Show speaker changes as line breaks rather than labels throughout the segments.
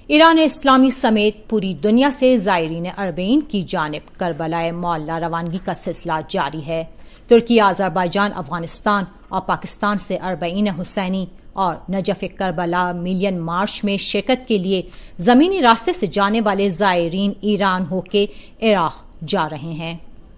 ایران اسلامی سمیت پوری دنیا سے زائرین اربعین کی جانب کربلائے معلی روانگی کا سلسلہ جاری ہے۔ ترکی، آذربائیجان، افغانستان اور پاکستان سے اربعین حسینی اور نجف کربلا ملین مارچ میں شرکت کے لیے زمینی راستے سے جانے والے زائرین ایران ہو کے عراق جا رہے ہیں۔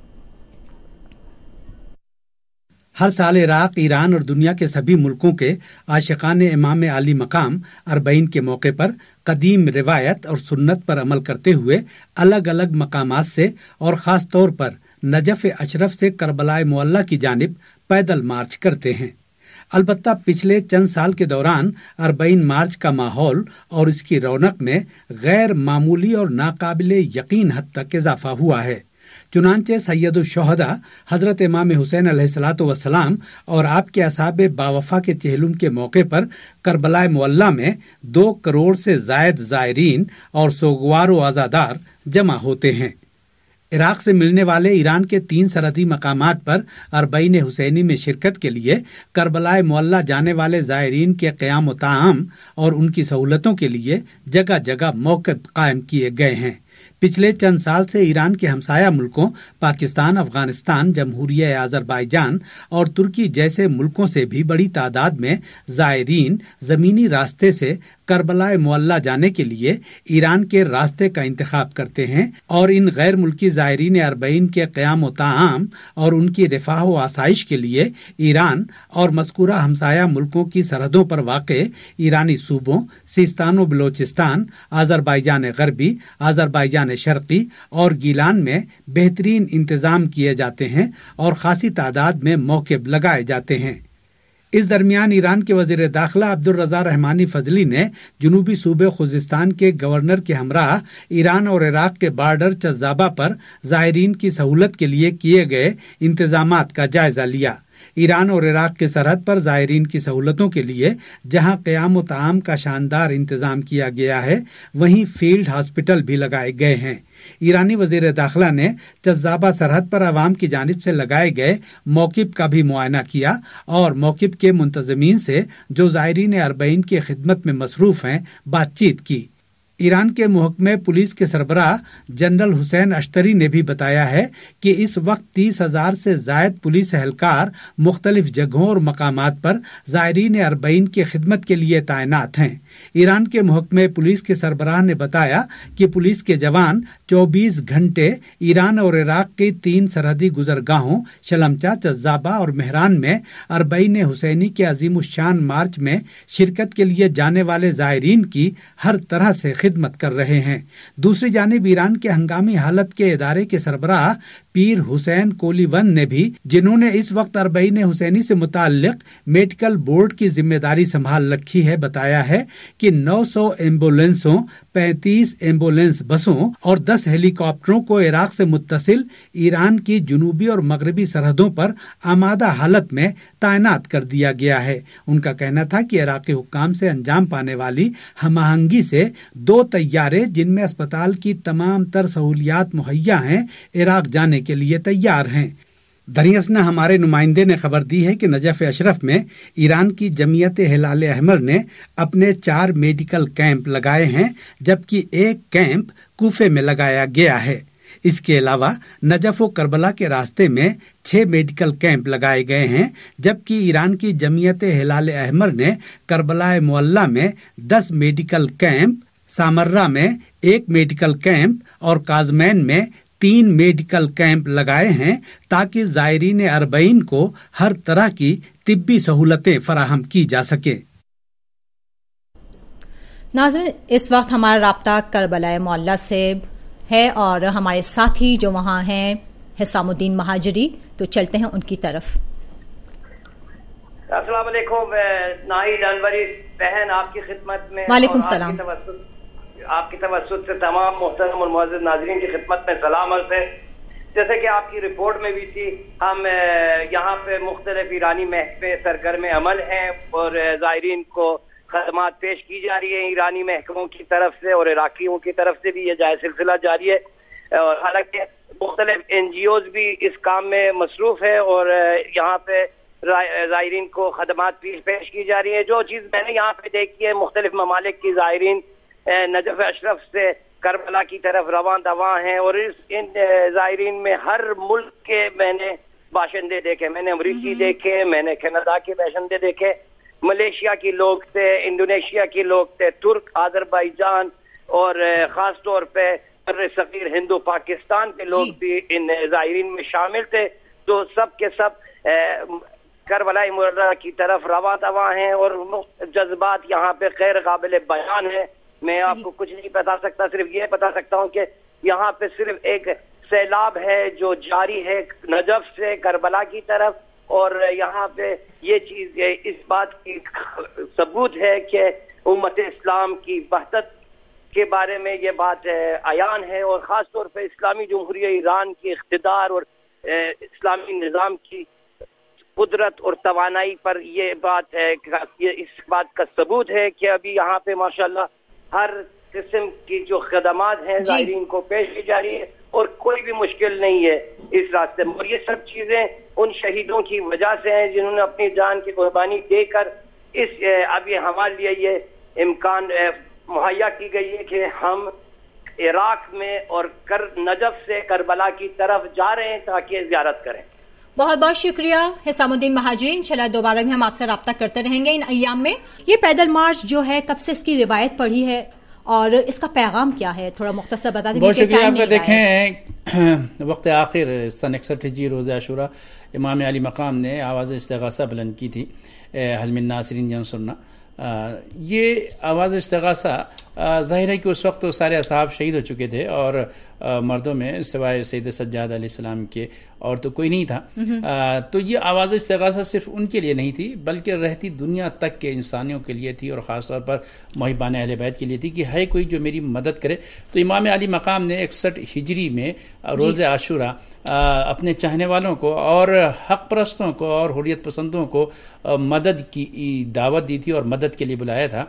ہر سال عراق، ایران اور دنیا کے سبھی ملکوں کے عاشقان امام عالی مقام اربعین کے موقع پر قدیم روایت اور سنت پر عمل کرتے ہوئے الگ الگ مقامات سے اور خاص طور پر نجف اشرف سے کربلائے معلی کی جانب پیدل مارچ کرتے ہیں۔ البتہ پچھلے چند سال کے دوران اربعین مارچ کا ماحول اور اس کی رونق میں غیر معمولی اور ناقابل یقین حد تک اضافہ ہوا ہے۔ چنانچہ سید الشہداء حضرت امام حسین علیہ الصلوۃ والسلام اور آپ کے اصحاب باوفا کے چہلم کے موقع پر کربلائے معلی میں 2 کروڑ سے زائد زائرین اور سوگوار و عزادار جمع ہوتے ہیں۔ عراق سے ملنے والے ایران کے 3 سرحدی مقامات پر اربعین حسینی میں شرکت کے لیے کربلائے معلی جانے والے زائرین کے قیام و طعام اور ان کی سہولتوں کے لیے جگہ جگہ موقف قائم کیے گئے ہیں۔ پچھلے چند سال سے ایران کے ہمسایہ ملکوں پاکستان، افغانستان، جمہوریہ آذربائیجان اور ترکی جیسے ملکوں سے بھی بڑی تعداد میں زائرین زمینی راستے سے کربلائے معلی جانے کے لیے ایران کے راستے کا انتخاب کرتے ہیں اور ان غیر ملکی زائرین اربعین کے قیام و طعام اور ان کی رفاہ و آسائش کے لیے ایران اور مذکورہ ہمسایہ ملکوں کی سرحدوں پر واقع ایرانی صوبوں سیستان و بلوچستان، آذربائیجان غربی، آذربائیجان شرقی اور گیلان میں بہترین انتظام کیے جاتے ہیں اور خاصی تعداد میں موقف لگائے جاتے ہیں۔ اس درمیان ایران کے وزیر داخلہ عبدالرضا رحمانی فضلی نے جنوبی صوبے خوزستان کے گورنر کے ہمراہ ایران اور عراق کے بارڈر چزابہ پر زائرین کی سہولت کے لیے کیے گئے انتظامات کا جائزہ لیا۔ ایران اور عراق کے سرحد پر زائرین کی سہولتوں کے لیے جہاں قیام و طعام کا شاندار انتظام کیا گیا ہے، وہیں فیلڈ ہاسپٹل بھی لگائے گئے ہیں۔ ایرانی وزیر داخلہ نے چزابہ سرحد پر عوام کی جانب سے لگائے گئے موقف کا بھی معائنہ کیا اور موقف کے منتظمین سے جو زائرین اربعین کی خدمت میں مصروف ہیں بات چیت کی۔ ایران کے محکمہ پولیس کے سربراہ جنرل حسین اشتری نے بھی بتایا ہے کہ اس وقت 30,000 سے زائد پولیس اہلکار مختلف جگہوں اور مقامات پر زائرین اربعین کی خدمت کے لیے تعینات ہیں۔ ایران کے محکمہ پولیس کے سربراہ نے بتایا کہ پولیس کے جوان 24 گھنٹے ایران اور عراق کی 3 سرحدی گزرگاہوں شلمچہ، چزابہ اور مہران میں اربعین حسینی کے عظیم الشان مارچ میں شرکت کے لیے جانے والے زائرین کی ہر طرح سے خدمت کر رہے ہیں۔ دوسری جانب ایران کے ہنگامی حالت کے ادارے کے سربراہ پیر حسین کولی ون نے بھی، جنہوں نے اس وقت اربعین حسینی سے متعلق میڈیکل بورڈ کی ذمہ داری سنبھال رکھی ہے، بتایا ہے کہ 900 ایمبولینسوں، 35 ایمبولینس بسوں اور 10 ہیلی کاپٹروں کو عراق سے متصل ایران کی جنوبی اور مغربی سرحدوں پر آمادہ حالت میں تعینات کر دیا گیا ہے۔ ان کا کہنا تھا کہ عراقی حکام سے انجام پانے والی ہم آہنگی سے 2 طیارے جن میں اسپتال کی تمام تر سہولیات مہیا ہیں عراق جانے کے لیے تیار ہیں۔ دریاسنا ہمارے نمائندے نے خبر دی ہے کہ نجف اشرف میں ایران کی جمعیت ہلال احمر نے اپنے 4 میڈیکل کیمپ لگائے ہیں، جبکہ 1 کیمپ کوفے میں لگایا گیا ہے۔ اس کے علاوہ نجف و کربلا کے راستے میں 6 میڈیکل کیمپ لگائے گئے ہیں، جبکہ ایران کی جمعیت ہلال احمر نے کربلائے معلی میں 10 میڈیکل کیمپ، سامرہ میں 1 میڈیکل کیمپ اور کاظمین میں 3 میڈیکل کیمپ لگائے ہیں تاکہ زائرین اربعین کو ہر طرح کی طبی سہولتیں فراہم کی جا سکے۔
ناظرین، اس وقت ہمارا رابطہ کربلائے معلی سے ہے اور ہمارے ساتھی جو وہاں ہیں حسام الدین مہاجری، تو چلتے ہیں ان کی طرف۔
السلام علیکم ناہید انوری بہن، آپ کی خدمت میں۔
وعلیکم السلام۔
آپ کی توسط سے تمام محترم اور معزز ناظرین کی خدمت میں سلام عرض ہے۔ جیسے کہ آپ کی رپورٹ میں بھی تھی، ہم یہاں پہ مختلف ایرانی محکمے سرگرم عمل ہیں اور زائرین کو خدمات پیش کی جا رہی ہیں ایرانی محکموں کی طرف سے اور عراقیوں کی طرف سے بھی، یہ سلسلہ جاری ہے۔ اور حالانکہ مختلف NGOs بھی اس کام میں مصروف ہے اور یہاں پہ زائرین کو خدمات پیش کی جا رہی ہیں۔ جو چیز میں نے یہاں پہ دیکھی ہے، مختلف ممالک کی زائرین نجف اشرف سے کربلا کی طرف رواں دواں ہیں، اور ان زائرین میں ہر ملک کے میں نے باشندے دیکھے، میں نے امریکی دیکھے، میں نے کینیڈا کے باشندے دیکھے، ملیشیا کے لوگ تھے، انڈونیشیا کے لوگ تھے، ترک، آذربائیجان، اور خاص طور پہ صغیر ہندو پاکستان کے لوگ بھی ان زائرین میں شامل تھے. تو سب کے سب کربلا مرہ کی طرف رواں دواں ہیں، اور جذبات یہاں پہ غیر قابل بیان ہیں. میں آپ کو کچھ نہیں بتا سکتا، صرف یہ بتا سکتا ہوں کہ یہاں پہ صرف ایک سیلاب ہے جو جاری ہے نجف سے کربلا کی طرف، اور یہاں پہ یہ چیز اس بات کی ثبوت ہے کہ امت اسلام کی وحدت کے بارے میں یہ بات عیان ہے، اور خاص طور پہ اسلامی جمہوریہ ایران کی اقتدار اور اسلامی نظام کی قدرت اور توانائی پر یہ بات ہے، یہ اس بات کا ثبوت ہے کہ ابھی یہاں پہ ماشاءاللہ ہر قسم کی جو خدمات ہیں زائرین کو پیش کی جا رہی ہے، اور کوئی بھی مشکل نہیں ہے اس راستے میں. اور یہ سب چیزیں ان شہیدوں کی وجہ سے ہیں جنہوں نے اپنی جان کی قربانی دے کر ابھی ہمارے لیے یہ امکان مہیا کی گئی ہے کہ ہم عراق میں اور نجف سے کربلا کی طرف جا رہے ہیں تاکہ زیارت کریں.
بہت بہت شکریہ حسام الدین مہاجری. انشاءاللہ دوبارہ بھی ہم آپ سے رابطہ کرتے رہیں گے ان ایام میں. یہ پیدل مارچ جو ہے کب سے اس کی روایت پڑھی ہے اور اس کا پیغام کیا ہے، تھوڑا مختصر بتا دیں.
بہت شکریہ آپ کا. دیکھیں وقت آخر سن 61 ہجری روز عاشورہ امام علی مقام نے آواز استغاثہ بلند کی تھی، حل من ناصر ینصرنا. یہ آواز استغاثہ ظاہر ہے کہ اس وقت تو سارے اصحاب شہید ہو چکے تھے، اور مردوں میں سوائے سید سجاد علیہ السلام کے اور تو کوئی نہیں تھا. تو یہ آواز استغاثہ صرف ان کے لیے نہیں تھی بلکہ رہتی دنیا تک کے انسانیوں کے لیے تھی، اور خاص طور پر محبان اہل بیت کے لیے تھی کہ ہے کوئی جو میری مدد کرے. تو امام علی مقام نے 61 ہجری میں روز عاشورہ اپنے چاہنے والوں کو اور حق پرستوں کو اور حریت پسندوں کو مدد کی دعوت دی تھی اور مدد کے لیے بلایا تھا.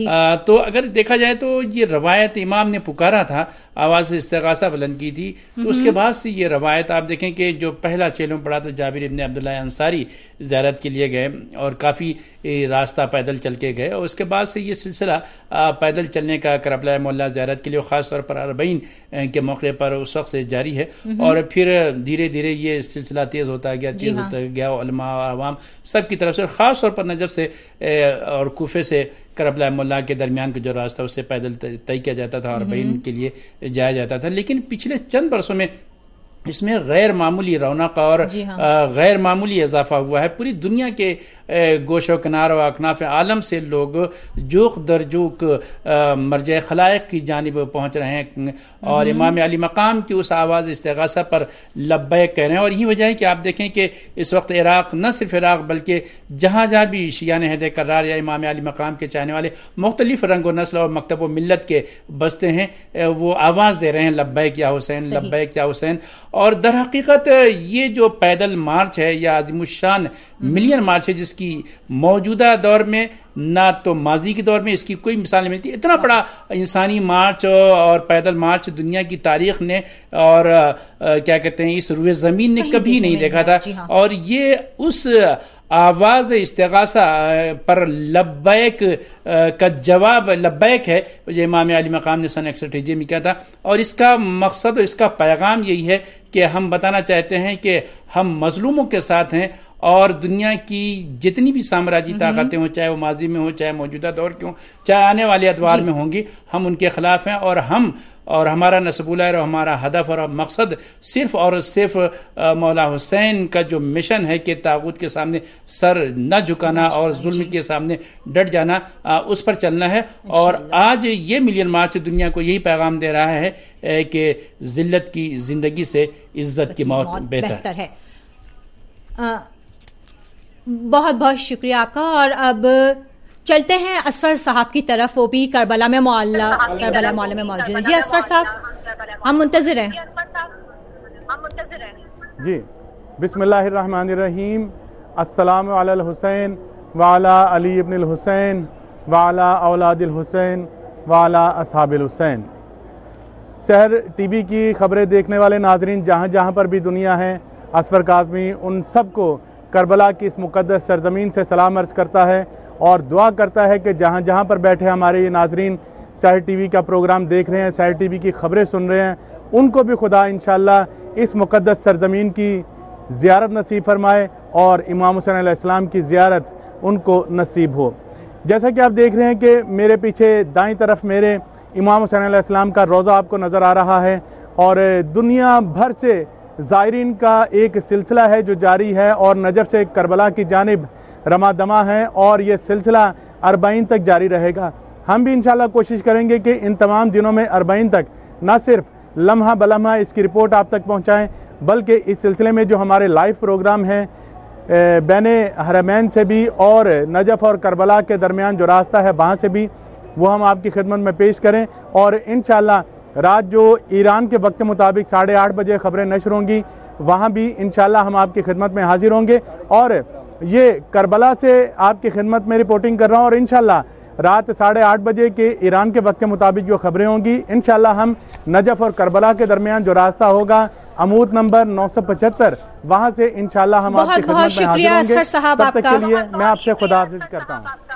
تو اگر دیکھا جائے تو یہ روایت امام نے پکارا تھا، آواز استغاثہ بلند کی تھی. تو اس کے بعد سے یہ روایت آپ دیکھیں کہ جو پہلا چیلوں پڑا تو جابر ابن عبداللہ انصاری زیارت کے لیے گئے اور کافی راستہ پیدل چل کے گئے، اور اس کے بعد سے یہ سلسلہ پیدل چلنے کا کربلا معلیٰ زیارت کے لیے خاص طور پر 40 کے موقع پر اس وقت سے جاری ہے. اور پھر دھیرے دھیرے یہ سلسلہ تیز ہوتا گیا، علماء اور عوام سب کی طرف سے، خاص طور پر نجف سے اور کوفے سے کربلا معلیٰ کے درمیان کا جو راستہ اس سے پیدل طے کیا جاتا تھا اور 40 کے لیے جایا جاتا تھا. لیکن پچھلے چند برسوں میں اس میں غیر معمولی رونق اور غیر معمولی اضافہ ہوا ہے. پوری دنیا کے گوش و کنار و اکناف عالم سے لوگ جوق در جوق مرجع خلائق کی جانب پہنچ رہے ہیں اور امام علی مقام کی اس آواز استغاثہ پر لبیک کہہ رہے ہیں. اور یہی وجہ ہے کہ آپ دیکھیں کہ اس وقت عراق، نہ صرف عراق بلکہ جہاں جہاں بھی شیعان حیدر کرار یا امام علی مقام کے چاہنے والے مختلف رنگ و نسل اور مکتب و ملت کے بستے ہیں، وہ آواز دے رہے ہیں لبیک یا حسین، لبیک یا حسین. اور در حقیقت یہ جو پیدل مارچ ہے یا عظیم الشان ملین مارچ ہے، جس کی موجودہ دور میں نہ تو ماضی کے دور میں اس کی کوئی مثال نہیں ملتی. اتنا بڑا انسانی مارچ اور پیدل مارچ دنیا کی تاریخ نے اور کیا کہتے ہیں اس روئے زمین نے کبھی نہیں دیکھا تھا. اور یہ اس آواز استغاثہ پر لبیک کا جواب لبیک ہے جو امام علی مقام نے سن 61 ہجری میں کیا تھا. اور اس کا مقصد اور اس کا پیغام یہی ہے کہ ہم بتانا چاہتے ہیں کہ ہم مظلوموں کے ساتھ ہیں، اور دنیا کی جتنی بھی سامراجی طاقتیں ہوں، چاہے وہ ماضی میں ہوں، چاہے موجودہ دور کی ہوں، چاہے آنے والے ادوار میں ہوں گی، ہم ان کے خلاف ہیں. اور ہمارا نسب اللہ اور ہمارا ہدف اور مقصد صرف اور صرف مولا حسین کا جو مشن ہے کہ طاغوت کے سامنے سر نہ جھکانا اور ظلم کے سامنے ڈٹ جانا، اس پر چلنا ہے. اور آج یہ ملین مارچ دنیا کو یہی پیغام دے رہا ہے کہ ذلت کی زندگی سے عزت کی موت بہتر ہے.
بہت بہت شکریہ آپ کا. اور اب چلتے ہیں اسفر صاحب کی طرف، وہ بھی کربلا میں کربلا معلیٰ میں موجود ہیں. جی اسفر صاحب، ہم منتظر ہیں.
جی بسم اللہ الرحمن الرحیم. السلام علی الحسین وعلی علی ابن الحسین وعلی اولاد الحسین وعلی اصحاب الحسین. سحر ٹی وی کی خبریں دیکھنے والے ناظرین جہاں جہاں پر بھی دنیا ہیں، اسفر کاظمی ان سب کو کربلا کی اس مقدس سرزمین سے سلام عرض کرتا ہے اور دعا کرتا ہے کہ جہاں جہاں پر بیٹھے ہمارے یہ ناظرین سحر ٹی وی کا پروگرام دیکھ رہے ہیں, سحر ٹی وی کی خبریں سن رہے ہیں, ان کو بھی خدا انشاءاللہ اس مقدس سرزمین کی زیارت نصیب فرمائے اور امام حسین علیہ السلام کی زیارت ان کو نصیب ہو. جیسا کہ آپ دیکھ رہے ہیں کہ میرے پیچھے دائیں طرف میرے امام حسین علیہ السلام کا روضہ آپ کو نظر آ رہا ہے, اور دنیا بھر سے زائرین کا ایک سلسلہ ہے جو جاری ہے, اور نجف سے کربلا کی جانب رمہ دمہ ہے, اور یہ سلسلہ 40 تک جاری رہے گا. ہم بھی انشاءاللہ کوشش کریں گے کہ ان تمام دنوں میں 40 تک نہ صرف لمحہ بلمحہ اس کی رپورٹ آپ تک پہنچائیں, بلکہ اس سلسلے میں جو ہمارے لائیو پروگرام ہیں بین حرمین سے بھی اور نجف اور کربلا کے درمیان جو راستہ ہے وہاں سے بھی, وہ ہم آپ کی خدمت میں پیش کریں. اور انشاءاللہ رات جو ایران کے وقت کے مطابق 8:30 بجے خبریں نشر ہوں گی, وہاں بھی انشاءاللہ ہم آپ کی خدمت میں حاضر ہوں گے. اور یہ کربلا سے آپ کی خدمت میں رپورٹنگ کر رہا ہوں, اور انشاءاللہ رات 8:30 بجے کے ایران کے وقت کے مطابق جو خبریں ہوں گی, انشاءاللہ ہم نجف اور کربلا کے درمیان جو راستہ ہوگا عمود نمبر 975, وہاں سے انشاءاللہ ہم آپ کی خدمت میں حاضر ہوں گے. تب تک کے لیے میں آپ سے خدا حافظ کرتا ہوں.